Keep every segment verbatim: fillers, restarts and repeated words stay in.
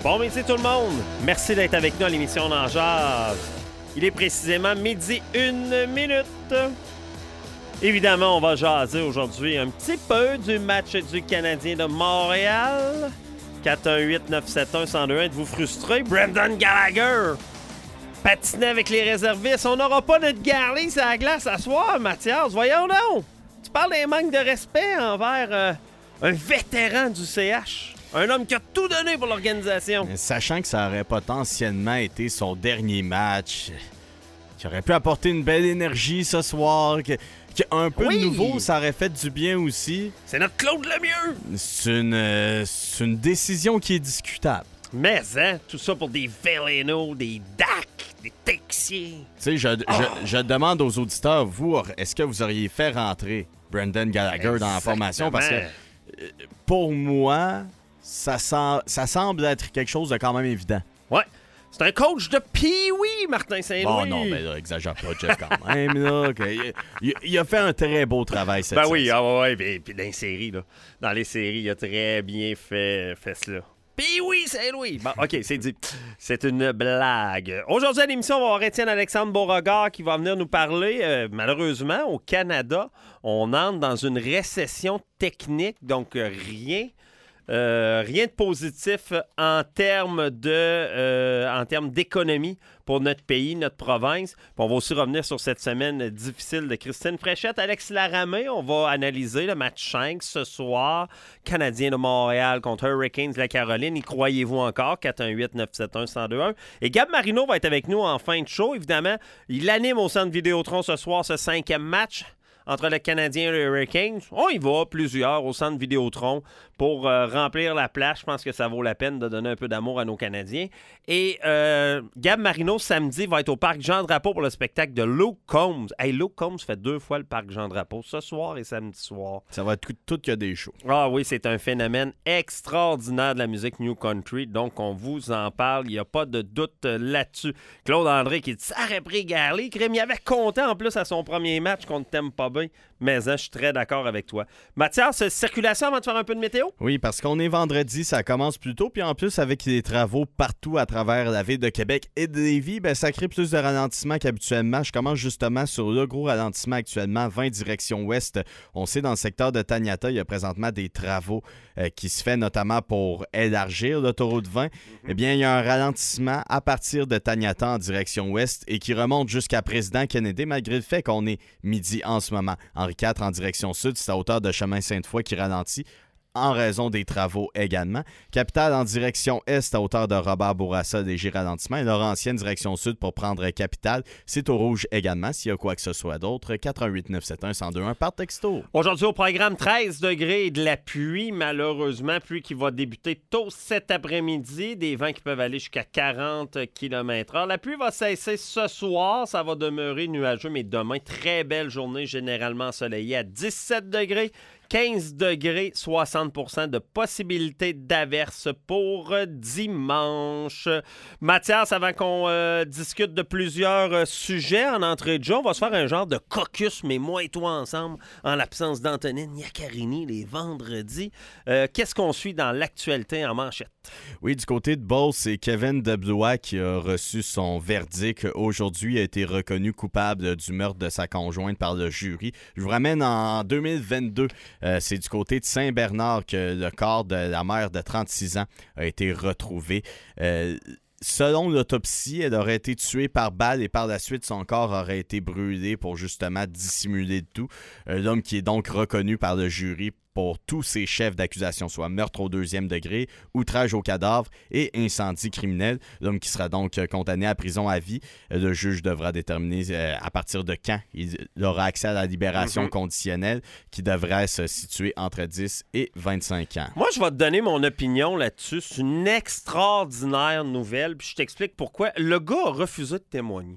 Bon midi tout le monde. Merci d'être avec nous à l'émission d'En Jazz. Il est précisément midi une minute. Évidemment, on va jaser aujourd'hui un petit peu du match du Canadien de Montréal. quatre un huit neuf sept un un zéro deux un. Êtes-vous frustré? Brendan Gallagher patinait avec les réservistes. On n'aura pas notre Garley sur la glace à soir, Mathias. Voyons donc. Tu parles d'un manque de respect envers euh, un vétéran du C H. Un homme qui a tout donné pour l'organisation. Sachant que ça aurait potentiellement été son dernier match, qui aurait pu apporter une belle énergie ce soir, que, que un peu oui. de nouveau, ça aurait fait du bien aussi. C'est notre Claude Lemieux. C'est une, euh, c'est une décision qui est discutable. Mais, hein, tout ça pour des Veleno, des Dak, des Texier. Tu sais, je, oh. je, je demande aux auditeurs, vous, est-ce que vous auriez fait rentrer Brendan Gallagher Exactement. Dans la formation? Parce que, pour moi... Ça, sent, ça semble être quelque chose de quand même évident. Ouais. C'est un coach de Pee-Wee, Martin Saint-Louis. Bon, non, mais là, exagère pas, Jeff, quand même. Là, okay. il, il a fait un très beau travail, cette Ben oui, ah ouais, puis, puis dans les séries, là. Dans les séries, il a très bien fait, fait cela. Pee-Wee Saint-Louis. Bon, OK, c'est dit. C'est une blague. Aujourd'hui, à l'émission, on va avoir Étienne-Alexandre Beauregard qui va venir nous parler. Euh, malheureusement, au Canada, on entre dans une récession technique, donc euh, rien... Euh, rien de positif en termes de, euh, en termes d'économie pour notre pays, notre province. Puis on va aussi revenir sur cette semaine difficile de Christine Fréchette. Alex Laramé, on va analyser le match cinq ce soir. Canadien de Montréal contre Hurricanes de la Caroline. Y croyez-vous encore? quatre un huit neuf sept un un zéro deux un. Et Gab Marino va être avec nous en fin de show. Évidemment, il anime au Centre Vidéotron ce soir ce cinquième match entre le Canadien et le Hurricanes. On y va, plusieurs, au Centre Vidéotron pour euh, remplir la place. Je pense que ça vaut la peine de donner un peu d'amour à nos Canadiens. Et euh, Gab Marino, samedi, va être au Parc Jean-Drapeau pour le spectacle de Luke Combs. Hey, Luke Combs fait deux fois le Parc Jean-Drapeau, ce soir et samedi soir. Ça va être tout qu'il y a des shows. Ah oui, c'est un phénomène extraordinaire de la musique New Country. Donc, on vous en parle. Il n'y a pas de doute là-dessus. Claude André qui dit « Ça aurait pris Garley. » Il avait compté en plus à son premier match contre Tampa Bay. Mais hein, je suis très d'accord avec toi. Mathias, circulation avant de faire un peu de météo? Oui, parce qu'on est vendredi, ça commence plus tôt. Puis en plus, avec les travaux partout à travers la ville de Québec et de Lévis, ben, ça crée plus de ralentissement qu'habituellement. Je commence justement sur le gros ralentissement actuellement, vingt direction ouest. On sait dans le secteur de Taniata, il y a présentement des travaux euh, qui se font notamment pour élargir l'autoroute vingt. Mm-hmm. Eh bien, il y a un ralentissement à partir de Taniata en direction ouest et qui remonte jusqu'à Président Kennedy, malgré le fait qu'on est midi en ce moment. Henri quatre en direction sud, c'est à hauteur de chemin Sainte-Foy qui ralentit en raison des travaux également. Capitale en direction est à hauteur de Robert Bourassa, léger ralentissement. Et Laurentienne direction sud pour prendre Capitale. C'est au rouge également. S'il y a quoi que ce soit d'autre, quatre un huit neuf sept un un zéro deux un par texto. Aujourd'hui au programme, treize degrés et de la pluie, malheureusement. Pluie qui va débuter tôt cet après-midi. Des vents qui peuvent aller jusqu'à quarante kilomètres heure. La pluie va cesser ce soir. Ça va demeurer nuageux, mais demain, très belle journée, généralement ensoleillée à dix-sept degrés. quinze degrés, soixante pour cent de possibilité d'averse pour dimanche. Mathias, avant qu'on euh, discute de plusieurs euh, sujets en entrée de jeu, on va se faire un genre de caucus, mais moi et toi ensemble, en l'absence d'Antonine Iaccarini les vendredis. Euh, qu'est-ce qu'on suit dans l'actualité en manchette? Oui, du côté de Beauce, c'est Kevin Deblois qui a reçu son verdict. Aujourd'hui, il a été reconnu coupable du meurtre de sa conjointe par le jury. Je vous ramène en deux mille vingt-deux. Euh, c'est du côté de Saint-Bernard que le corps de la mère de trente-six ans a été retrouvé. Euh, selon l'autopsie, elle aurait été tuée par balle et par la suite, son corps aurait été brûlé pour justement dissimuler le tout. Euh, l'homme qui est donc reconnu par le jury pour tous ses chefs d'accusation, soit meurtre au deuxième degré, outrage au cadavre et incendie criminel. L'homme qui sera donc condamné à prison à vie. Le juge devra déterminer euh, à partir de quand il aura accès à la libération mm-hmm. conditionnelle qui devrait se situer entre dix et vingt-cinq ans. Moi, je vais te donner mon opinion là-dessus. C'est une extraordinaire nouvelle, puis je t'explique pourquoi. Le gars a refusé de témoigner.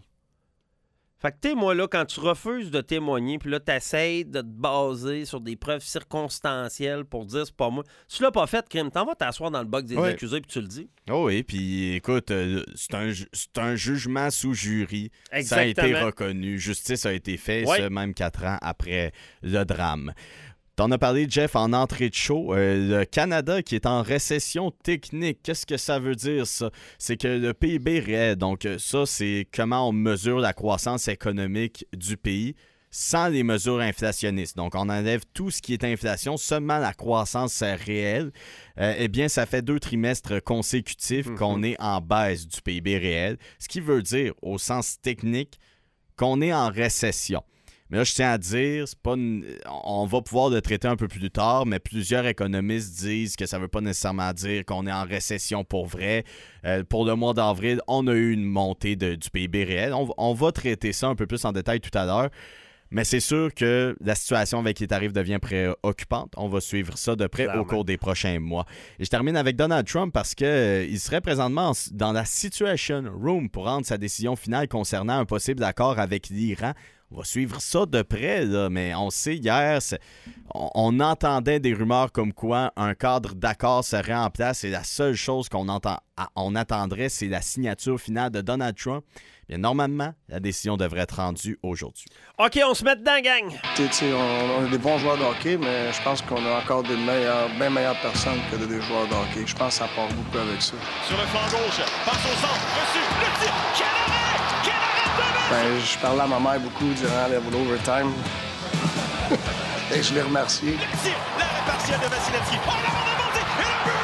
Fait que, tu sais, moi, là, quand tu refuses de témoigner, puis là, tu essaies de te baser sur des preuves circonstancielles pour dire c'est pas moi. Si tu l'as pas fait, crime, t'en vas t'asseoir dans le box des oui. accusés, puis tu le dis. Oh oui, puis écoute, euh, c'est, un, c'est un jugement sous jury. Exactement. Ça a été reconnu. Justice a été faite, oui. ce même quatre ans après le drame. T'en as parlé, Jeff, en entrée de show. Euh, le Canada qui est en récession technique. Qu'est-ce que ça veut dire, ça? C'est que le P I B réel, donc ça, c'est comment on mesure la croissance économique du pays sans les mesures inflationnistes. Donc, on enlève tout ce qui est inflation, seulement la croissance réelle. Euh, eh bien, ça fait deux trimestres consécutifs mm-hmm. qu'on est en baisse du P I B réel, ce qui veut dire, au sens technique, qu'on est en récession. Mais là, je tiens à dire, c'est pas une... on va pouvoir le traiter un peu plus tard, mais plusieurs économistes disent que ça ne veut pas nécessairement dire qu'on est en récession pour vrai. Euh, pour le mois d'avril, on a eu une montée de, du P I B réel. On, on va traiter ça un peu plus en détail tout à l'heure. Mais c'est sûr que la situation avec les tarifs devient préoccupante. On va suivre ça de près Clairement. Au cours des prochains mois. Et je termine avec Donald Trump parce qu'il euh, serait présentement dans la Situation Room pour rendre sa décision finale concernant un possible accord avec l'Iran. On va suivre ça de près, là, mais on sait, hier, on, on entendait des rumeurs comme quoi un cadre d'accord serait en place et la seule chose qu'on entend, on attendrait, c'est la signature finale de Donald Trump. Bien, normalement, la décision devrait être rendue aujourd'hui. OK, on se met dedans, gang! Tu sais, on, on a des bons joueurs de hockey, mais je pense qu'on a encore des meilleures, bien meilleures personnes que des joueurs de hockey. Je pense que ça part beaucoup avec ça. Sur le flanc gauche, passe au centre, reçu, le tir, quel arrêt! Quel arrêt de but! Ben, je parlais à ma mère beaucoup durant l'overtime. Et je l'ai remercié. Le tir, l'arrêt partiel de Vasilevski. Oh, la bande est montée! Et le but!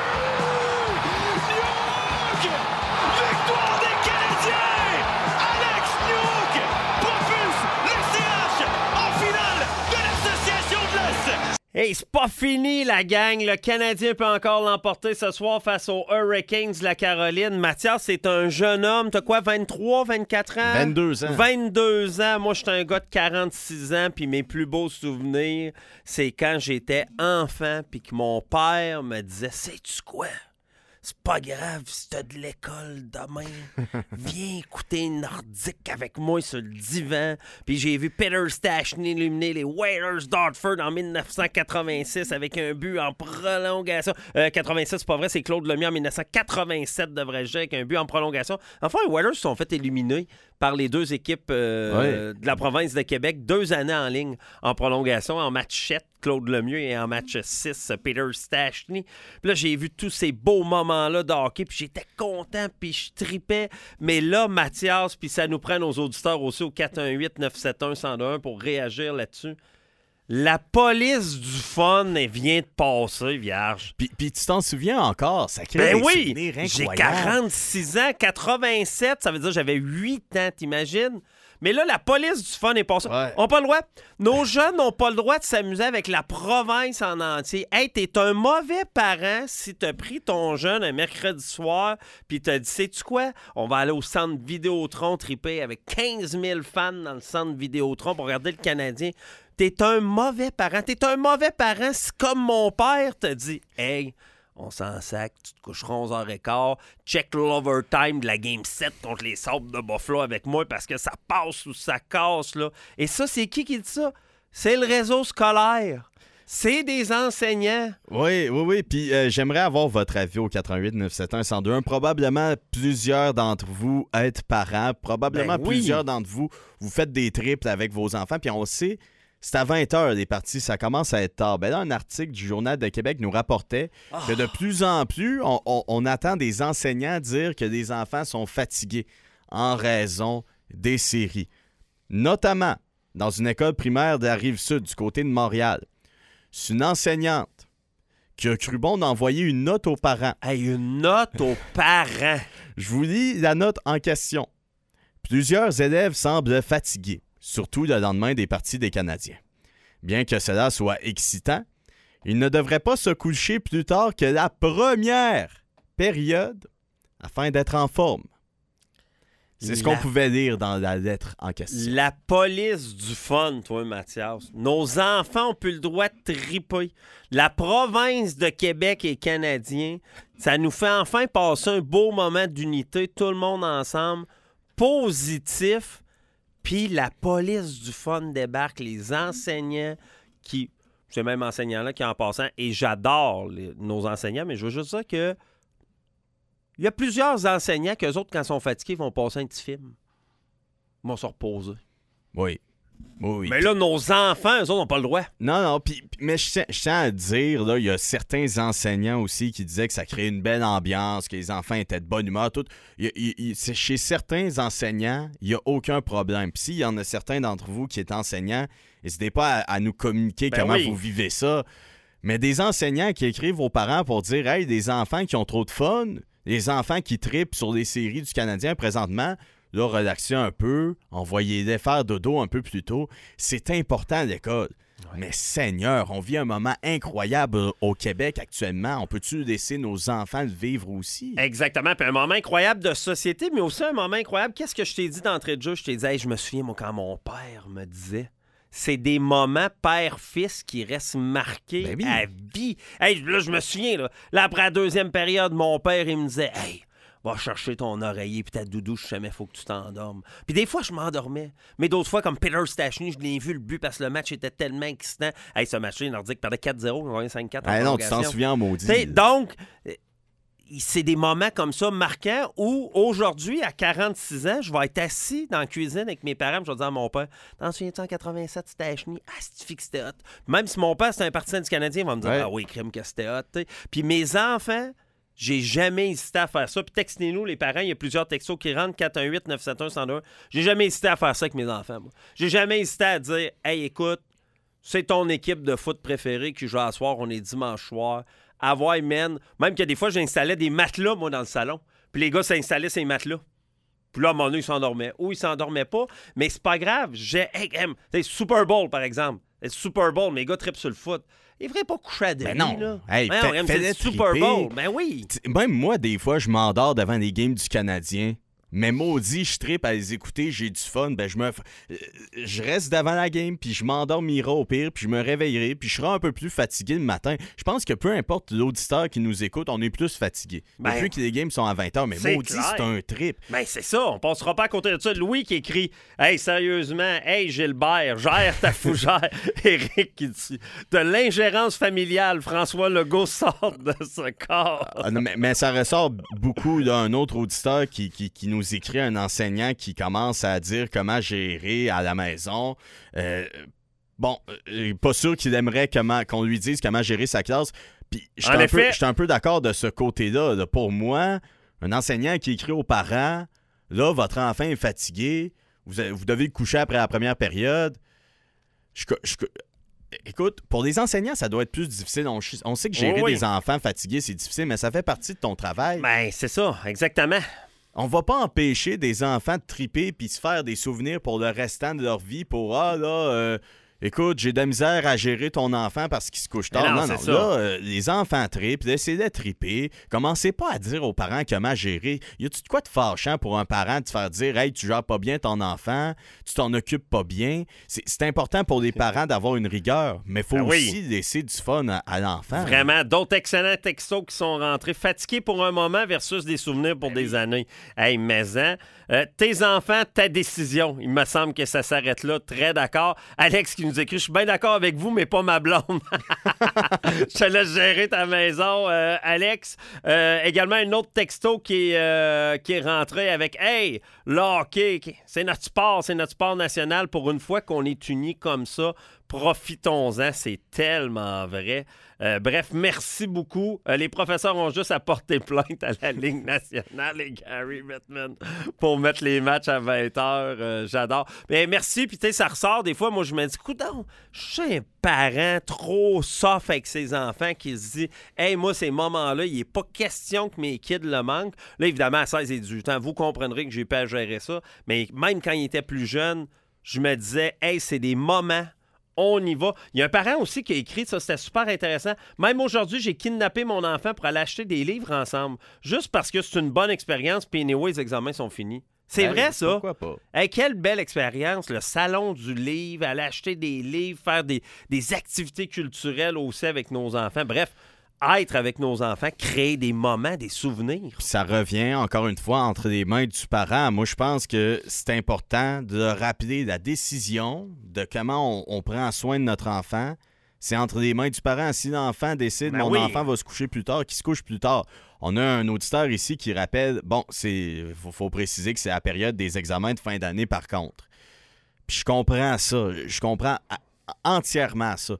Newhook! Victoire des Canadiens! Alex Newhook propulse le C H en finale de l'Association de l'Est! Hey, c'est pas fini, la gang. Le Canadien peut encore l'emporter ce soir face aux Hurricanes de la Caroline. Mathias, c'est un jeune homme. T'as quoi, vingt-trois, vingt-quatre ans? vingt-deux ans. vingt-deux ans. Moi, je suis un gars de quarante-six ans, puis mes plus beaux souvenirs, c'est quand j'étais enfant, puis que mon père me disait « Sais-tu quoi? C'est pas grave si t'as de l'école demain. Viens écouter Nordique avec moi sur le divan. » Puis j'ai vu Peter Stastny illuminer les Whalers d'Hartford en dix-neuf cent quatre-vingt-six avec un but en prolongation. Euh, quatre-vingt-six, c'est pas vrai, c'est Claude Lemieux en dix-neuf cent quatre-vingt-sept, devrais-je dire, avec un but en prolongation. Enfin, les Whalers se sont fait éliminer par les deux équipes euh, ouais. de la province de Québec deux années en ligne en prolongation, en match sept, Claude Lemieux, et en match six, Peter Stastny. Puis là, j'ai vu tous ces beaux moments-là de hockey, puis j'étais content, puis je tripais. Mais là, Mathias, puis ça nous prend nos auditeurs aussi au quatre un huit neuf sept un un zéro un pour réagir là-dessus. La police du fun, elle vient de passer, vierge. Puis, puis tu t'en souviens encore? Ça crée ben des oui, souvenirs incroyables. J'ai quarante-six ans, quatre-vingt-sept, ça veut dire que j'avais huit ans, t'imagines? Mais là, la police du fun est passée. Ouais. On n'a pas le droit. Nos jeunes n'ont pas le droit de s'amuser avec la province en entier. Hey, t'es un mauvais parent si t'as pris ton jeune un mercredi soir puis t'as dit, sais-tu quoi? On va aller au centre Vidéotron triper avec quinze mille fans dans le centre Vidéotron pour regarder le Canadien. T'es un mauvais parent. T'es un mauvais parent si, comme mon père, t'a dit, hey, on s'en sac, tu te coucheras onze heures quinze, check l'overtime de la Game sept contre les Sabres de Buffalo avec moi parce que ça passe ou ça casse, là. Et ça, c'est qui qui dit ça? C'est le réseau scolaire. C'est des enseignants. Oui, oui, oui. Puis euh, j'aimerais avoir votre avis au quatre un huit neuf sept un un zéro deux un. Probablement plusieurs d'entre vous êtes parents. Probablement ben oui. plusieurs d'entre vous, vous faites des triples avec vos enfants. Puis on sait... C'est à vingt heures les parties, ça commence à être tard. Ben là, un article du Journal de Québec nous rapportait oh. que de plus en plus, on, on, on attend des enseignants dire que les enfants sont fatigués en raison des séries. Notamment dans une école primaire de la Rive-Sud, du côté de Montréal. C'est une enseignante qui a cru bon d'envoyer une note aux parents. Hey, une note aux parents! Je vous lis la note en question. Plusieurs élèves semblent fatigués, surtout le lendemain des parties des Canadiens. Bien que cela soit excitant, ils ne devraient pas se coucher plus tard que la première période afin d'être en forme. C'est la... ce qu'on pouvait lire dans la lettre en question. La police du fun, toi, Mathias. Nos enfants ont plus le droit de triper. La province de Québec et Canadiens, ça nous fait enfin passer un beau moment d'unité, tout le monde ensemble, positif. Puis la police du fun débarque, les enseignants qui... C'est même enseignant-là qui en passant, et j'adore les, nos enseignants, mais je veux juste dire que il y a plusieurs enseignants qu'eux autres, quand ils sont fatigués, vont passer un petit film. Ils vont se reposer. Oui. Oui. Mais là, nos enfants, eux autres, n'ont pas le droit. Non, non, pis, pis- mais je tiens, je tiens à dire, là, il y a certains enseignants aussi qui disaient que ça créait une belle ambiance, que les enfants étaient de bonne humeur, tout. Il y a- il- il- c'est- chez certains enseignants, il n'y a aucun problème. Puis s'il y en a certains d'entre vous qui êtes enseignants, n'hésitez pas à, à nous communiquer Ben comment oui. vous vivez ça. Mais des enseignants qui écrivent aux parents pour dire « Hey, des enfants qui ont trop de fun, des enfants qui tripent sur les séries du Canadien présentement, là, relaxez un peu, envoyez-les faire dodo un peu plus tôt. C'est important à l'école. Ouais. Mais Seigneur, on vit un moment incroyable au Québec actuellement. On peut-tu laisser nos enfants le vivre aussi? Exactement. Puis un moment incroyable de société, mais aussi un moment incroyable. Qu'est-ce que je t'ai dit d'entrée de jeu? Je t'ai dit, hey, je me souviens, moi, quand mon père me disait, c'est des moments père-fils qui restent marqués ben oui. à vie. Hey, là, je me souviens, là, là, après la deuxième période, mon père, il me disait, hey, va chercher ton oreiller puis ta doudou, je sais jamais, faut que tu t'endormes. Puis des fois, je m'endormais. Mais d'autres fois, comme Peter Stachny, je l'ai vu le but parce que le match était tellement excitant. Hey, ce match-là, les Nordiques perdaient quatre zéro, on cinq quatre. Ah non, tu t'en souviens, maudit. T'sais, donc, c'est des moments comme ça marquants où, aujourd'hui, à quarante-six ans, je vais être assis dans la cuisine avec mes parents, je vais dire à mon père, t'en souviens-tu en quatre-vingt-sept, Stachny? Ah, c'est que c'était hot. Même si mon père, c'est un partisan du Canadien, il va me dire, ouais. ah oui, crime que c'était hot. T'sais. Puis mes enfants, j'ai jamais hésité à faire ça. Puis textez-nous, les parents, il y a plusieurs textos qui rentrent, quatre un huit neuf sept un un zéro un. J'ai jamais hésité à faire ça avec mes enfants, moi. J'ai jamais hésité à dire, hey, écoute, c'est ton équipe de foot préférée qui joue à soir, on est dimanche soir. Avoir, man. Même qu'il y a des fois, j'installais des matelas, moi, dans le salon. Puis les gars s'installaient ces matelas. Puis là, à un moment donné, ils s'endormaient. Ou ils s'endormaient pas. Mais c'est pas grave. J'ai, hey, hey, Super Bowl, par exemple. Super Bowl, mes gars trippent sur le foot. Ils ne devraient pas coucher à demi, ben non. là. Hey, ben fait, non, fait c'est Super Bowl. Ben oui. T'sais, même moi, des fois, je m'endors devant les games du Canadien. Mais maudit, je trippe à les écouter, j'ai du fun. Ben, je me, je reste devant la game, puis je m'endormirai au pire, puis je me réveillerai, puis je serai un peu plus fatigué le matin. Je pense que peu importe l'auditeur qui nous écoute, on est plus fatigué. Ben, depuis que les games sont à vingt heures, mais maudit, c'est un trip. Ben, c'est ça, on passera pas à côté de ça. Louis qui écrit « Hey, sérieusement, hey, Gilbert, gère ta fougère. » Éric qui dit « De l'ingérence familiale, François Legault sort de ce corps. » ah, non, mais, mais ça ressort beaucoup d'un autre auditeur qui, qui, qui nous écrit, un enseignant qui commence à dire comment gérer à la maison. Euh, bon, euh, pas sûr qu'il aimerait comment, qu'on lui dise comment gérer sa classe. Puis je suis un, peu, un peu d'accord de ce côté-là. Là. Pour moi, un enseignant qui écrit aux parents, là, votre enfant est fatigué, vous, vous devez le coucher après la première période. Je, je, écoute, pour les enseignants, ça doit être plus difficile. On, on sait que gérer oui, oui. des enfants fatigués, c'est difficile, mais ça fait partie de ton travail. Ben, c'est ça, exactement. On va pas empêcher des enfants de triper puis se faire des souvenirs pour le restant de leur vie pour « Ah, là, euh, écoute, j'ai de la misère à gérer ton enfant parce qu'il se couche tard. » Non, non, non là, euh, les enfants tripent, laissez-les triper. Commencez pas à dire aux parents comment gérer. Y a-tu de quoi de fâchant pour un parent de te faire dire « Hey, tu gères pas bien ton enfant, tu t'en occupes pas bien. » C'est, c'est important pour les parents d'avoir une rigueur, mais il faut ben aussi oui. laisser du fun à, à l'enfant. Vraiment, d'autres excellents textos qui sont rentrés. Fatigués pour un moment versus des souvenirs pour ben des oui. années. Hey, mais-en. Euh, tes enfants, ta décision. Il me semble que ça s'arrête là. Très d'accord. Alex qui nous écrit, je suis bien d'accord avec vous, mais pas ma blonde. Je te laisse gérer ta maison, euh, Alex. Euh, également, un autre texto qui est, euh, qui est rentré avec, hey, là, OK, c'est notre sport, c'est notre sport national. Pour une fois qu'on est unis comme ça, profitons-en, c'est tellement vrai. Euh, bref, merci beaucoup. Euh, les professeurs ont juste à porter plainte à la Ligue nationale et Gary Bettman pour mettre les matchs à vingt heures. Euh, j'adore. Mais merci, puis tu sais, ça ressort des fois. Moi, je me dis, coudonc, je suis un parent trop soft avec ses enfants qui se dit, hey, moi, ces moments-là, il n'est pas question que mes kids le manquent. Là, évidemment, à seize et dix-huit ans, vous comprendrez que j'ai pas à gérer ça. Mais même quand il était plus jeune, je me disais, hey, c'est des moments. On y va. Il y a un parent aussi qui a écrit, ça c'était super intéressant. Même aujourd'hui, j'ai kidnappé mon enfant pour aller acheter des livres ensemble. Juste parce que c'est une bonne expérience, puis anyway, les examens sont finis. C'est ben, vrai, ça? Pourquoi pas? Hey, quelle belle expérience, le salon du livre, aller acheter des livres, faire des, des activités culturelles aussi avec nos enfants. Bref, être avec nos enfants, créer des moments, des souvenirs. Puis ça revient, encore une fois, entre les mains du parent. Moi, je pense que c'est important de rappeler la décision de comment on, on prend soin de notre enfant. C'est entre les mains du parent. Si l'enfant décide ben « mon oui. enfant va se coucher plus tard », qu'il se couche plus tard. On a un auditeur ici qui rappelle, bon, c'est faut, faut préciser que c'est la période des examens de fin d'année par contre. Puis Puis je comprends ça. Je comprends entièrement ça.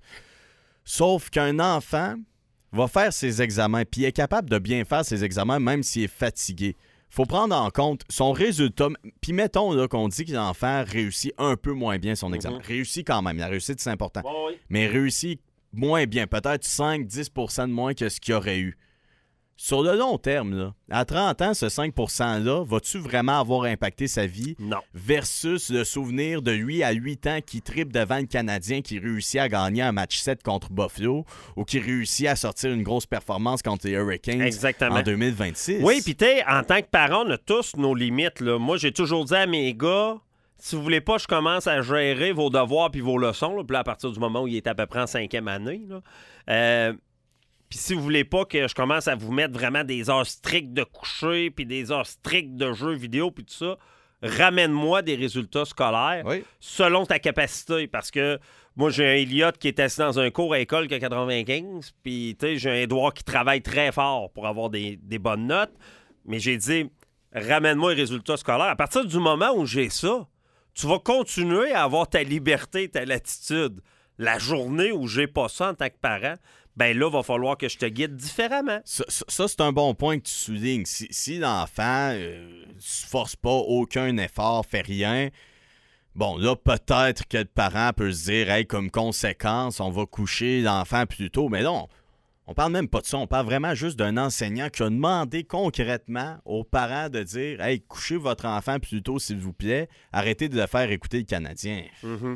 Sauf qu'un enfant va faire ses examens, puis est capable de bien faire ses examens, même s'il est fatigué. Faut prendre en compte son résultat. Puis mettons là, qu'on dit que l'enfant réussit un peu moins bien son examen. Mm-hmm. Réussit quand même. La réussite, c'est important. Bon, oui. Mais réussit moins bien. Peut-être cinq à dix pour cent de moins que ce qu'il aurait eu. Sur le long terme, là, à trente ans, ce cinq pour cent-là, vas-tu vraiment avoir impacté sa vie? Non. Versus le souvenir de lui à huit ans qui tripe devant le Canadien, qui réussit à gagner un match sept contre Buffalo ou qui réussit à sortir une grosse performance contre les Hurricanes Exactement. En deux mille vingt-six. Oui, puis tu sais, en tant que parent, on a tous nos limites. Là. Moi, j'ai toujours dit à mes gars, si vous voulez pas, je commence à gérer vos devoirs puis vos leçons. Là. Puis là, à partir du moment où il est à peu près en cinquième année, là, euh, puis si vous voulez pas que je commence à vous mettre vraiment des heures strictes de coucher puis des heures strictes de jeux vidéo puis tout ça, ramène-moi des résultats scolaires oui. selon ta capacité. Parce que moi, j'ai un Elliott qui est assis dans un cours à école qui a quatre-vingt-quinze, puis tu sais, j'ai un Édouard qui travaille très fort pour avoir des, des bonnes notes. Mais j'ai dit, ramène-moi les résultats scolaires. À partir du moment où j'ai ça, tu vas continuer à avoir ta liberté, ta latitude. La journée où j'ai pas ça en tant que parent, ben là, il va falloir que je te guide différemment. Ça, ça, ça c'est un bon point que tu soulignes. Si, si l'enfant ne euh, se force pas, aucun effort, fait rien, bon, là, peut-être que le parent peut se dire, hey, comme conséquence, on va coucher l'enfant plus tôt. Mais non, on parle même pas de ça. On parle vraiment juste d'un enseignant qui a demandé concrètement aux parents de dire, hey, couchez votre enfant plus tôt, s'il vous plaît. Arrêtez de le faire écouter le Canadien. Mm-hmm.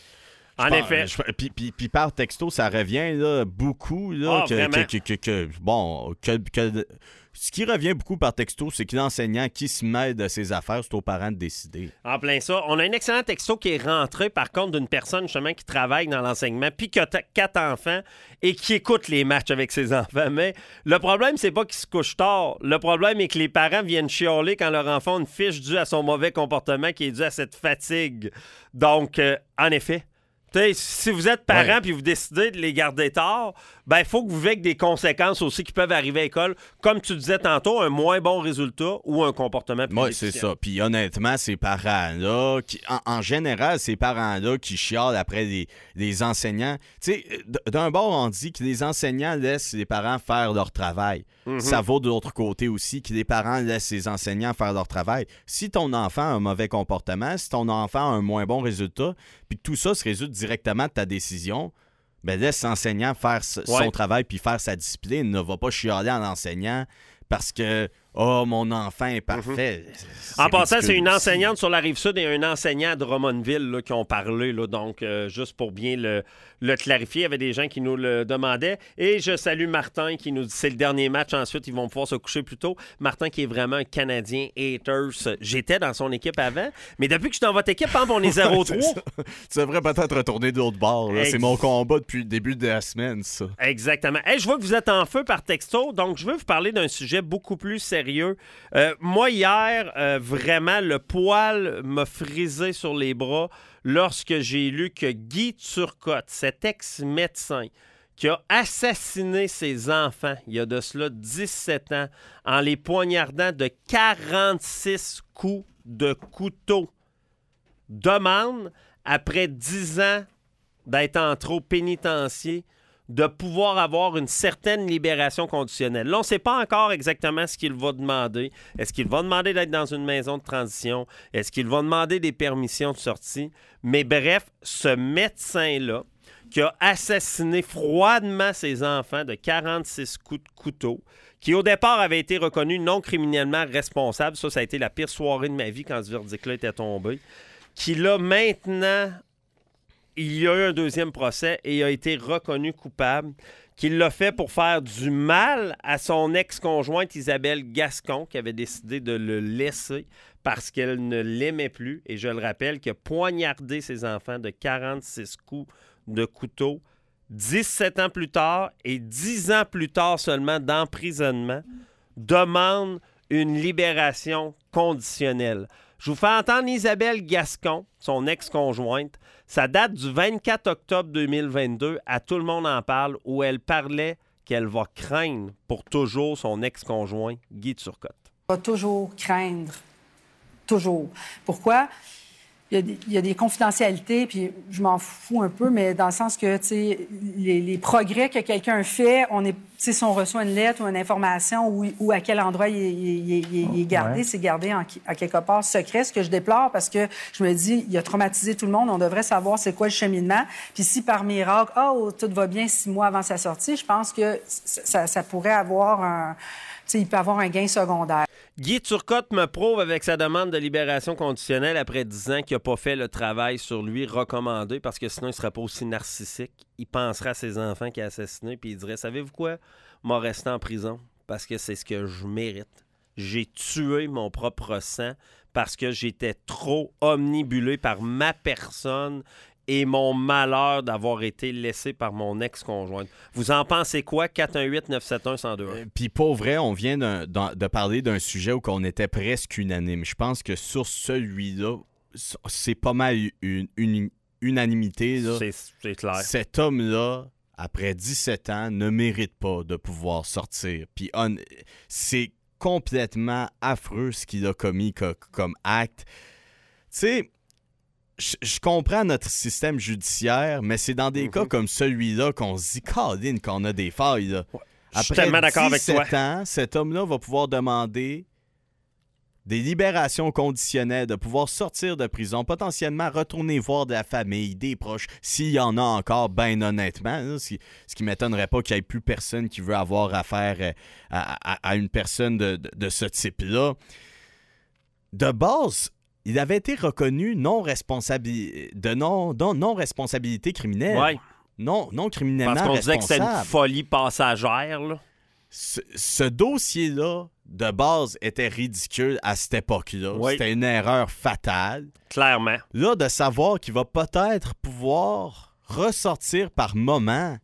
En pense, effet. Je, puis, puis, puis par texto, ça revient là, beaucoup. Là, ah, que, vraiment? Que, que, que, que, bon, que, que, ce qui revient beaucoup par texto, c'est que l'enseignant qui se mêle de ses affaires, c'est aux parents de décider. En plein ça. On a un excellent texto qui est rentré, par contre, d'une personne justement qui travaille dans l'enseignement, puis qui a t- quatre enfants et qui écoute les matchs avec ses enfants. Mais le problème, c'est pas qu'ils se couchent tard. Le problème est que les parents viennent chialer quand leur enfant a une fiche due à son mauvais comportement qui est due à cette fatigue. Donc, euh, en effet, t'sais, si vous êtes parent et ouais. vous décidez de les garder tard, ben il faut que vous viviez avec des conséquences aussi qui peuvent arriver à l'école. Comme tu disais tantôt, un moins bon résultat ou un comportement plus Oui, c'est ça. Puis honnêtement, ces parents-là, qui, en, en général, ces parents-là qui chialent après les, les enseignants, tu sais, d'un bord, on dit que les enseignants laissent les parents faire leur travail. Mm-hmm. Ça vaut de l'autre côté aussi, que les parents laissent les enseignants faire leur travail. Si ton enfant a un mauvais comportement, si ton enfant a un moins bon résultat, puis que tout ça se résulte directement de ta décision, ben laisse l'enseignant faire son ouais. travail puis faire sa discipline. Ne va pas chialer en enseignant parce que « Oh, mon enfant est parfait. Mm-hmm. » En passant, c'est une enseignante sur la Rive-Sud et un enseignant à Drummondville là, qui ont parlé. Là, donc, euh, juste pour bien le, le clarifier, il y avait des gens qui nous le demandaient. Et je salue Martin qui nous dit c'est le dernier match. Ensuite, ils vont pouvoir se coucher plus tôt. Martin qui est vraiment un Canadien haters. J'étais dans son équipe avant. Mais depuis que je suis dans votre équipe, hein, on est zéro trois. Tu devrais peut-être retourner de l'autre bord. Là. Ex- c'est mon combat depuis le début de la semaine, ça. Exactement. Hey, je vois que vous êtes en feu par texto. Donc, je veux vous parler d'un sujet beaucoup plus sérieux. Euh, moi, hier, euh, vraiment, le poil m'a frisé sur les bras lorsque j'ai lu que Guy Turcotte, cet ex-médecin qui a assassiné ses enfants il y a de cela dix-sept ans en les poignardant de quarante-six coups de couteau, demande, après dix ans d'être en trop pénitencier, de pouvoir avoir une certaine libération conditionnelle. Là, on ne sait pas encore exactement ce qu'il va demander. Est-ce qu'il va demander d'être dans une maison de transition? Est-ce qu'il va demander des permissions de sortie? Mais bref, ce médecin-là, qui a assassiné froidement ses enfants de quarante-six coups de couteau, qui au départ avait été reconnu non criminellement responsable, ça, ça a été la pire soirée de ma vie quand ce verdict-là était tombé, qui là, maintenant... il y a eu un deuxième procès et il a été reconnu coupable, qu'il l'a fait pour faire du mal à son ex-conjointe Isabelle Gascon, qui avait décidé de le laisser parce qu'elle ne l'aimait plus. Et je le rappelle, qu'il a poignardé ses enfants de quarante-six coups de couteau dix-sept ans plus tard et dix ans plus tard seulement d'emprisonnement, demande une libération conditionnelle. Je vous fais entendre Isabelle Gascon, son ex-conjointe. Ça date du vingt-quatre octobre deux mille vingt-deux, à Tout le monde en parle, où elle parlait qu'elle va craindre pour toujours son ex-conjoint, Guy Turcotte. Va toujours craindre. Toujours. Pourquoi? Il y, a des, il y a des confidentialités, puis je m'en fous un peu, mais dans le sens que, tu sais, les, les progrès que quelqu'un fait, on est, tu sais, si on reçoit une lettre ou une information ou, ou à quel endroit il, il, il, il est gardé, ouais. c'est gardé en, à quelque part secret, ce que je déplore parce que je me dis, il a traumatisé tout le monde, on devrait savoir c'est quoi le cheminement. Puis si par miracle, oh, tout va bien six mois avant sa sortie, je pense que ça, ça pourrait avoir un... Tu sais, il peut avoir un gain secondaire. Guy Turcotte me prouve avec sa demande de libération conditionnelle après dix ans qu'il n'a pas fait le travail sur lui recommandé parce que sinon il ne serait pas aussi narcissique. Il penserait à ses enfants qu'il a assassinés puis il dirait, savez-vous quoi? M'a resté en prison parce que c'est ce que je mérite. J'ai tué mon propre sang parce que j'étais trop omnibulé par ma personne et mon malheur d'avoir été laissé par mon ex-conjointe. Vous en pensez quoi? quatre un huit neuf sept un un zéro deux un. Euh, Puis pour vrai, on vient d'un, d'un, de parler d'un sujet où on était presque unanime. Je pense que sur celui-là, c'est pas mal une, une unanimité. Là. C'est, c'est clair. Cet homme-là, après dix-sept ans, ne mérite pas de pouvoir sortir. Puis on, c'est complètement affreux ce qu'il a commis co- comme acte. Tu sais, Je, je comprends notre système judiciaire, mais c'est dans des mm-hmm. cas comme celui-là qu'on se dit, Caroline, qu'on a des failles. Là. Ouais. Je suis tellement d'accord avec toi. Après dix-sept ans, cet homme-là va pouvoir demander des libérations conditionnelles, de pouvoir sortir de prison, potentiellement retourner voir de la famille, des proches, s'il y en a encore, bien honnêtement. Là, ce, qui, ce qui m'étonnerait pas qu'il n'y ait plus personne qui veut avoir affaire à, à, à une personne de, de, de ce type-là. De base, il avait été reconnu non responsabi... de non, non, non-responsabilité criminelle. Oui. Non, non criminellement responsable. Parce qu'on disait que c'était une folie passagère. Là. Ce, ce dossier-là, de base, était ridicule à cette époque-là. Oui. C'était une erreur fatale. Clairement. Là, de savoir qu'il va peut-être pouvoir ressortir par moment...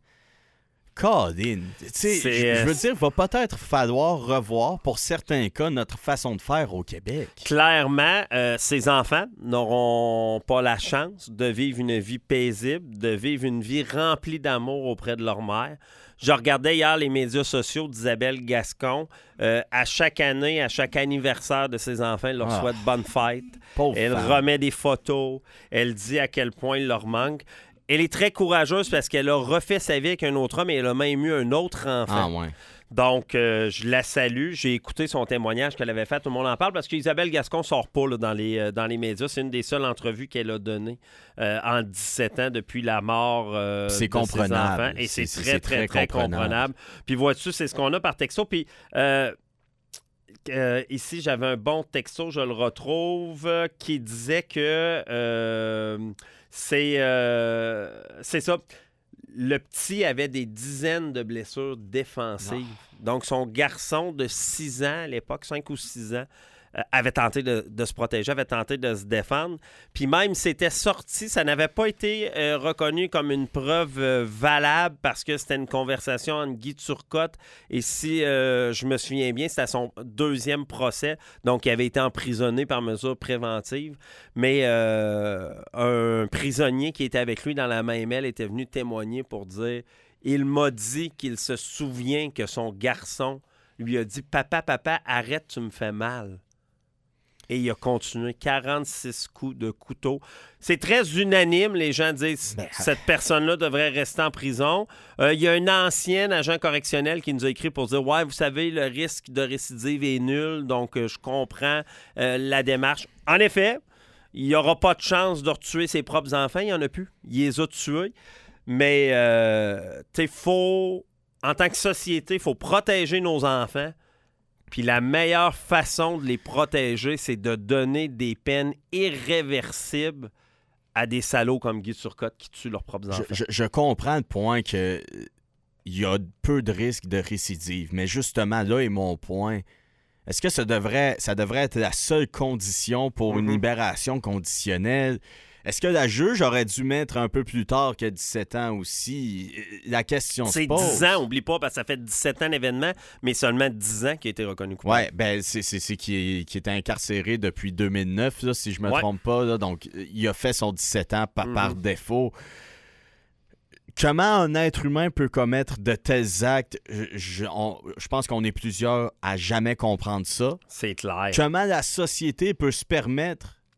Colin, tu sais, je veux dire, il va peut-être falloir revoir, pour certains cas, notre façon de faire au Québec. Clairement, euh, ces enfants n'auront pas la chance de vivre une vie paisible, de vivre une vie remplie d'amour auprès de leur mère. Je regardais hier les médias sociaux d'Isabelle Gascon. Euh, à chaque année, à chaque anniversaire de ses enfants, elle leur ah. souhaite bonne fête. Pauvre elle femme. remet des photos. Elle dit à quel point il leur manque. Elle est très courageuse parce qu'elle a refait sa vie avec un autre homme et elle a même eu un autre enfant. Ah ouais. Donc, euh, je la salue. J'ai écouté son témoignage qu'elle avait fait. Tout le monde en parle parce qu'Isabelle Gascon ne sort pas là, dans, les, euh, dans les médias. C'est une des seules entrevues qu'elle a données euh, en dix-sept ans depuis la mort euh, c'est de comprenable. ses enfants. Et c'est, c'est, très, c'est très, très, très comprenable. comprenable. Puis vois-tu, c'est ce qu'on a par texto. Puis... Euh, Euh, ici, j'avais un bon texto, je le retrouve, euh, qui disait que euh, c'est, euh, c'est ça. Le petit avait des dizaines de blessures défensives. Non. Donc, son garçon de six ans à l'époque, cinq ou six ans, euh, avait tenté de, de se protéger, avait tenté de se défendre. Puis même, c'était sorti, ça n'avait pas été euh, reconnu comme une preuve euh, valable parce que c'était une conversation entre Guy Turcotte et si euh, je me souviens bien, c'était son deuxième procès. Donc, il avait été emprisonné par mesure préventive. Mais euh, un prisonnier qui était avec lui dans la même aile était venu témoigner pour dire « Il m'a dit qu'il se souvient que son garçon lui a dit « Papa, papa, arrête, tu me fais mal. » Et il a continué quarante-six coups de couteau. C'est très unanime. Les gens disent que cette personne-là devrait rester en prison. Euh, il y a un ancien agent correctionnel qui nous a écrit pour dire « Ouais, vous savez, le risque de récidive est nul, donc euh, je comprends euh, la démarche. » En effet, il n'y aura pas de chance de retuer ses propres enfants. Il n'y en a plus. Il les a tués. Mais, euh, tu sais, faut, en tant que société, il faut protéger nos enfants. Puis la meilleure façon de les protéger, c'est de donner des peines irréversibles à des salauds comme Guy Turcotte qui tuent leurs propres enfants. Je, je, je comprends le point qu'il y a peu de risques de récidive, mais justement, là est mon point. Est-ce que ça devrait, ça devrait être la seule condition pour mm-hmm. une libération conditionnelle? Est-ce que la juge aurait dû mettre un peu plus tard que dix-sept ans aussi? La question se pose. C'est dix ans, oublie pas, parce que ça fait dix-sept ans l'événement, mais seulement dix ans qu'il a été reconnu coupable. Oui, ben c'est, c'est, c'est qui, est, qui était incarcéré depuis deux mille neuf, là, si je me ouais. trompe pas. Là, donc, il a fait son dix-sept ans par, mm-hmm. par défaut. Comment un être humain peut commettre de tels actes? Je, je, on, je pense qu'on est plusieurs à jamais comprendre ça. C'est clair. Comment la société peut se permettre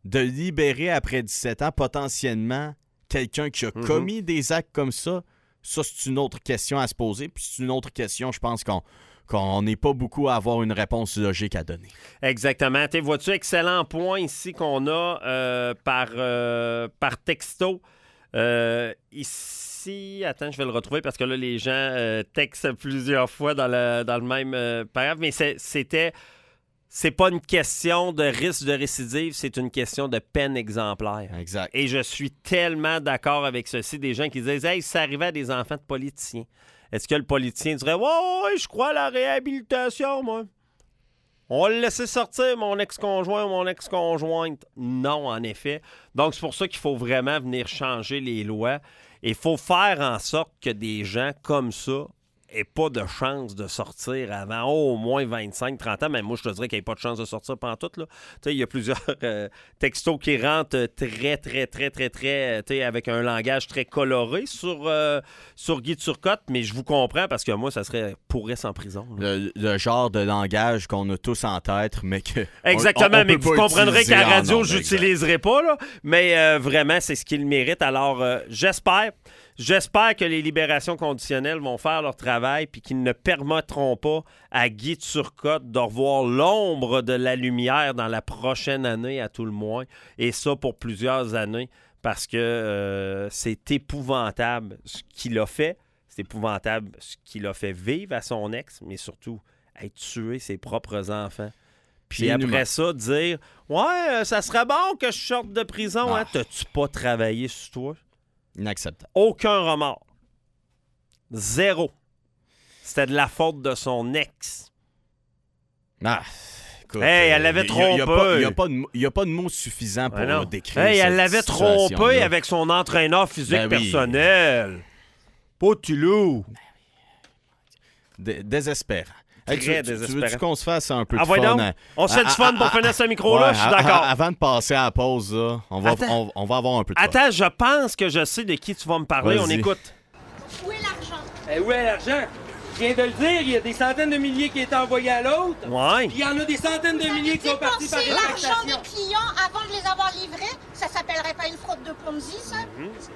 de libérer après dix-sept ans potentiellement quelqu'un qui a mm-hmm. commis des actes comme ça, ça, c'est une autre question à se poser. Puis c'est une autre question, je pense qu'on qu'on n'est pas beaucoup à avoir une réponse logique à donner. Exactement. Tu vois-tu, excellent point ici qu'on a euh, par, euh, par texto. Euh, ici, attends, je vais le retrouver parce que là, les gens euh, textent plusieurs fois dans le, dans le même euh, paragraphe. Mais c'est, c'était... C'est pas une question de risque de récidive, c'est une question de peine exemplaire. Exact. Et je suis tellement d'accord avec ceci. Des gens qui disent « Hey, ça arrivait à des enfants de politiciens. » Est-ce que le politicien dirait « Ouais, ouais, je crois à la réhabilitation, moi. On va le laisser sortir, mon ex-conjoint ou mon ex-conjointe. » Non, en effet. Donc, c'est pour ça qu'il faut vraiment venir changer les lois. Et il faut faire en sorte que des gens comme ça et pas de chance de sortir avant oh, au moins vingt-cinq trente ans. Même moi, je te dirais qu'il n'y a pas de chance de sortir pantoute. Là. Il y a plusieurs euh, textos qui rentrent très, très, très, très, très, avec un langage très coloré sur, euh, sur Guy Turcotte, mais je vous comprends parce que moi, ça serait pourrisse en prison. Le, le genre de langage qu'on a tous en tête, mais que... Exactement, on, on mais que vous comprendrez qu'à la radio, je n'utiliserai pas. Là. Mais euh, vraiment, c'est ce qu'il mérite. Alors, euh, j'espère... J'espère que les libérations conditionnelles vont faire leur travail puis qu'ils ne permettront pas à Guy Turcotte de revoir l'ombre de la lumière dans la prochaine année à tout le moins. Et ça pour plusieurs années parce que euh, c'est épouvantable ce qu'il a fait. C'est épouvantable ce qu'il a fait vivre à son ex, mais surtout être tué ses propres enfants. Puis c'est après inhumain. Ça, dire « Ouais, ça serait bon que je sorte de prison. Hein? T'as-tu pas travaillé sur toi? » Inacceptable. Aucun remords. Zéro. C'était de la faute de son ex. Ah, écoute, hey, elle l'avait trompé. Il n'y a, a pas de mots suffisants pour ouais, décrire hey, cette elle l'avait trompé avec son entraîneur physique ben oui. personnel. Pas Tulou. D- désespérant. Hey, tu, Très tu, désespérant. Tu veux-tu qu'on se fasse un peu de ah, fun? Donc, on se fait ah, du fun ah, pour ah, finir ce micro-là, ouais, je suis d'accord. Avant de passer à la pause, là, on, va, on, on va avoir un peu de fun. Attends, je pense que je sais de qui tu vas me parler. Vas-y. On écoute. Où est l'argent? Eh, où est l'argent? Je viens de le dire, il y a des centaines de milliers qui étaient envoyés à l'autre. Ouais. Puis il y en a des centaines de milliers qui sont partis par l'argent rétractation. des clients avant de les avoir livrés, ça s'appellerait pas une fraude de Ponzi, ça? Mm-hmm.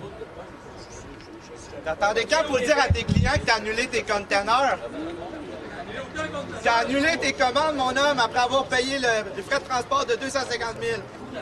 T'attendais quand pour dire à tes clients que t'as annulé tes conteneurs? T'as annulé tes commandes, mon homme, après avoir payé le, les frais de transport de deux cent cinquante mille.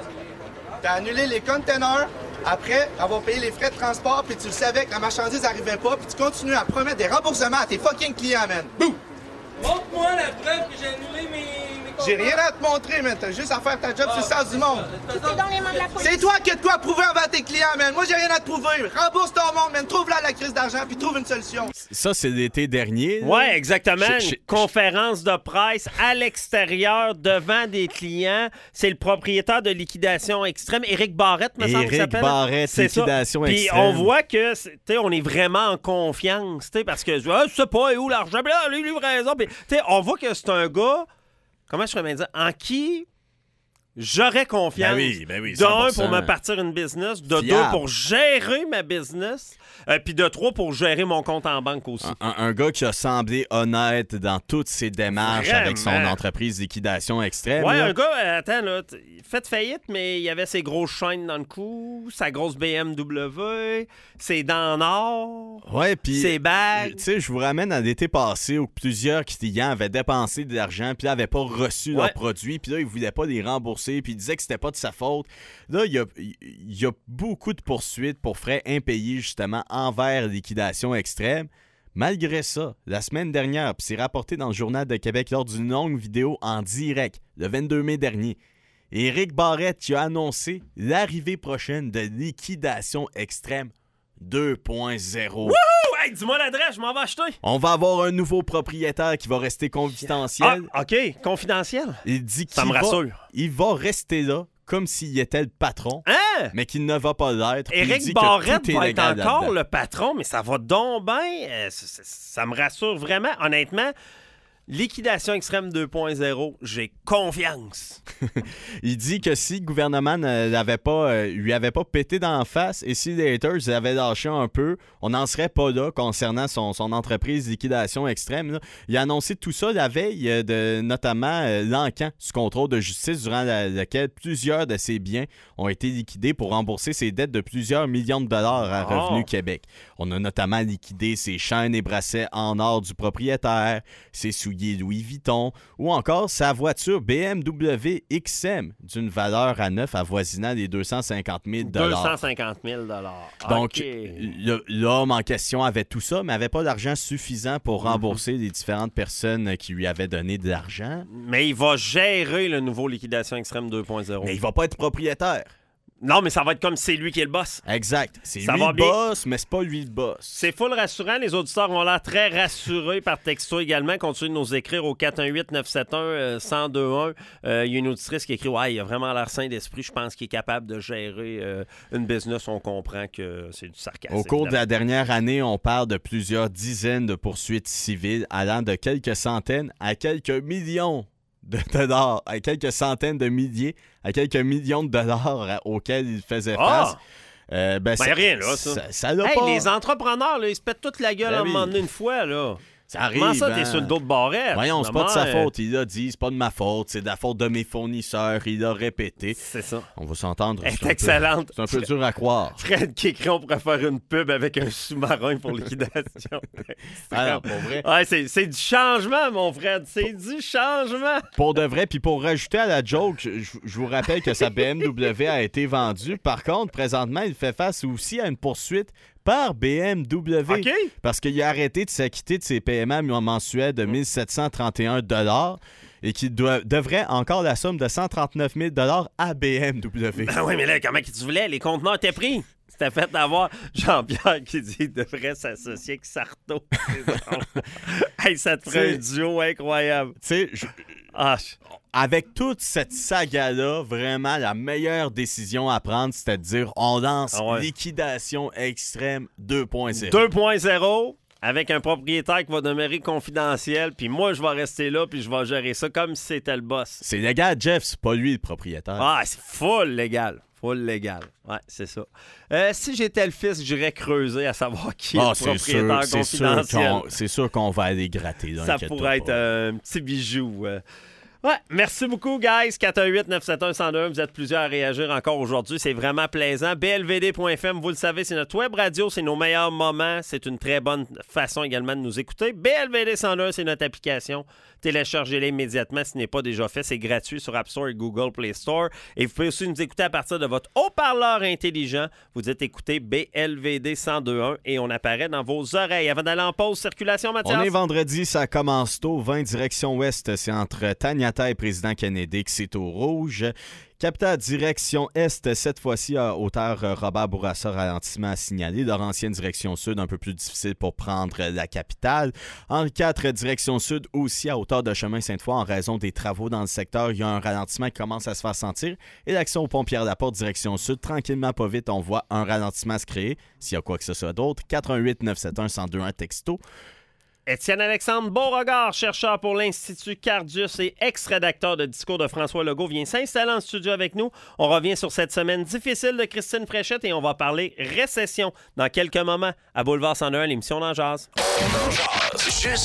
T'as annulé les conteneurs après avoir payé les frais de transport, puis tu le savais que la marchandise n'arrivait pas, puis tu continues à promettre des remboursements à tes fucking clients, man. Bouh! Montre-moi la preuve que j'ai annulé mes... J'ai rien à te montrer, man. T'as juste à faire ta job sur le sens du monde. Tout est dans les mains de la police. C'est toi qui as de quoi prouver envers tes clients, man. Moi, j'ai rien à te prouver. Rembourse ton monde, man. Trouve-la la crise d'argent, puis trouve une solution. Ça, c'est l'été dernier. Là. Ouais, exactement. Je, je, une conférence de presse à l'extérieur, devant des clients. C'est le propriétaire de Liquidation Extrême, Éric Barrette, me semble qu'il s'appelle. Éric Barrette, c'est Liquidation ça. Extrême. Puis on voit que, tu sais, on est vraiment en confiance, tu sais, parce que, ah, je sais pas, où l'argent? Puis là, les livraisons. Puis, tu sais, on voit que c'est un gars... Comment je pourrais bien dire? En qui j'aurais confiance. Ben oui, ben oui, d'un, pour me partir une business. De Fiable. Deux, pour gérer ma business. Euh, Puis de trois, pour gérer mon compte en banque aussi. Un, un gars qui a semblé honnête dans toutes ses démarches Vraiment? Avec son entreprise Liquidation Extrême. Ouais, là. un gars, euh, attends, là, il fait faillite, mais il avait ses grosses chaînes dans le cou, sa grosse B M W, ses dents en or, ouais, puis ses bagues. Tu sais, je vous ramène à l'été passé où plusieurs clients avaient dépensé de l'argent puis n'avaient pas reçu ouais. leurs produits, puis là, ils voulaient pas les rembourser, puis ils disaient que c'était pas de sa faute. Là, il y a, il y a beaucoup de poursuites pour frais impayés, justement, envers Liquidation Extrême. Malgré ça, la semaine dernière, puis c'est rapporté dans le Journal de Québec lors d'une longue vidéo en direct, le vingt-deux mai dernier, Éric Barrette qui a annoncé l'arrivée prochaine de Liquidation Extrême deux point zéro. Wouhou! Hey, dis-moi l'adresse, je m'en vais acheter. On va avoir un nouveau propriétaire qui va rester confidentiel. Ah, OK, confidentiel. Il dit qu'il Ça me va, rassure. il va rester là comme s'il était le patron, hein? mais qu'il ne va pas l'être. Éric Barrette va être encore là-dedans. Le patron, mais ça va donc bien. Euh, ça, ça, ça me rassure vraiment. Honnêtement, Liquidation extrême deux point zéro, j'ai confiance. Il dit que si le gouvernement ne l'avait pas, euh, lui avait pas pété d'en face et si les haters avaient lâché un peu, on n'en serait pas là concernant son, son entreprise Liquidation extrême. Là. Il a annoncé tout ça la veille de notamment euh, l'encan sous contrôle de justice durant la, laquelle plusieurs de ses biens ont été liquidés pour rembourser ses dettes de plusieurs millions de dollars à Revenu Oh. Québec. On a notamment liquidé ses chaînes et bracelets en or du propriétaire, ses souliers Louis Vuitton ou encore sa voiture B M W X M d'une valeur à neuf avoisinant les deux cent cinquante mille deux cent cinquante mille dollars. Donc, Okay. le- l'homme en question avait tout ça, mais n'avait pas d'argent suffisant pour rembourser les différentes personnes qui lui avaient donné de l'argent. Mais il va gérer le nouveau Liquidation extrême deux point zéro. Mais il va pas être propriétaire. Non, mais ça va être comme c'est lui qui est le boss. Exact. C'est Ça lui va le bien. boss, mais c'est pas lui le boss. C'est full rassurant. Les auditeurs ont l'air très rassurés par texto également. Continuez de nous écrire au quatre un huit neuf sept un un zéro deux un. Euh, Il y a une auditrice qui écrit « Ouais, il a vraiment l'air sain d'esprit. Je pense qu'il est capable de gérer euh, une business. » On comprend que c'est du sarcasme. Au cours de évidemment. la dernière année, on parle de plusieurs dizaines de poursuites civiles allant de quelques centaines à quelques millions de dollars, à quelques centaines de milliers, à quelques millions de dollars à- auxquels il faisait Ah! face. Euh, ben, Ben, ça, rien là, ça. Ça, ça l'a Hey, pas. les entrepreneurs, là, ils se pètent toute la gueule Ben à un oui. moment donné une fois. Là. Ça arrive. Comment ça, hein? t'es sur le dos de barrette? Voyons, c'est pas de sa Maman, euh, faute. Il a dit, c'est pas de ma faute, c'est de la faute de mes fournisseurs. Il a répété. C'est ça. On va s'entendre. Elle c'est est un peu- excellente. C'est un peu dur à croire. Fred qui écrit, on pourrait faire une pub avec un sous-marin pour liquidation. Ah non, pour vrai. Ouais, c'est, c'est du changement, mon Fred. C'est du changement. Pour de vrai, puis pour rajouter à la joke, je, je- je vous rappelle que sa B M W a été vendue. Par contre, présentement, il fait face aussi à une poursuite par B M W. OK. Parce qu'il a arrêté de s'acquitter de ses paiements mensuels de mille sept cent trente et un dollars et qu'il doit- devrait encore la somme de cent trente-neuf mille dollars à B M W. Ben oui, mais là, comment que tu voulais? Les conteneurs étaient pris. C'était fait d'avoir Jean-Pierre qui dit qu'il devrait s'associer avec Sarto. Hey, ça te ferait un duo incroyable. Tu sais, je- Ah, je- avec toute cette saga-là, vraiment, la meilleure décision à prendre, c'était de dire on lance Ah ouais. liquidation extrême deux point zéro. deux point zéro avec un propriétaire qui va demeurer confidentiel, puis moi, je vais rester là, puis je vais gérer ça comme si c'était le boss. C'est légal, Jeff, c'est pas lui le propriétaire. Ah, c'est full légal. Full légal. Ouais, c'est ça. Euh, si j'étais le fils, j'irais creuser à savoir qui Ah, est c'est le sûr, propriétaire c'est sûr confidentiel. qu'on c'est sûr qu'on va aller gratter. Là, Ça inquiète-toi pourrait être pas. un petit bijou. euh. Ouais, merci beaucoup, guys. quatre un huit neuf sept un un zéro deux un. Vous êtes plusieurs à réagir encore aujourd'hui. C'est vraiment plaisant. B L V D point F M, vous le savez, c'est notre web radio. C'est nos meilleurs moments. C'est une très bonne façon également de nous écouter. B L V D cent deux un, c'est notre application. Téléchargez-la immédiatement si ce n'est pas déjà fait. C'est gratuit sur App Store et Google Play Store. Et vous pouvez aussi nous écouter à partir de votre haut-parleur intelligent. Vous dites écoutez B L V D cent deux un et on apparaît dans vos oreilles. Avant d'aller en pause, circulation, Mathias. On est vendredi, ça commence tôt. vingt direction ouest, c'est entre Taniata et Président Kennedy que c'est au rouge. Capitale direction est, cette fois-ci à hauteur euh, Robert Bourassa, ralentissement à signaler. Laurentienne direction sud, un peu plus difficile pour prendre la capitale. Henri quatre, direction sud, aussi à hauteur de chemin Sainte-Foy, en raison des travaux dans le secteur. Il y a un ralentissement qui commence à se faire sentir. Et l'action au pont Pierre-Laporte, direction sud, tranquillement, pas vite, on voit un ralentissement se créer. S'il y a quoi que ce soit d'autre, quatre un huit neuf sept un un zéro deux un texto. Étienne-Alexandre Beauregard, chercheur pour l'Institut Cardius et ex-rédacteur de Discours de François Legault, vient s'installer en studio avec nous. On revient sur cette semaine difficile de Christine Fréchette et on va parler récession dans quelques moments à Boulevard cent un, l'émission Dans Jazz.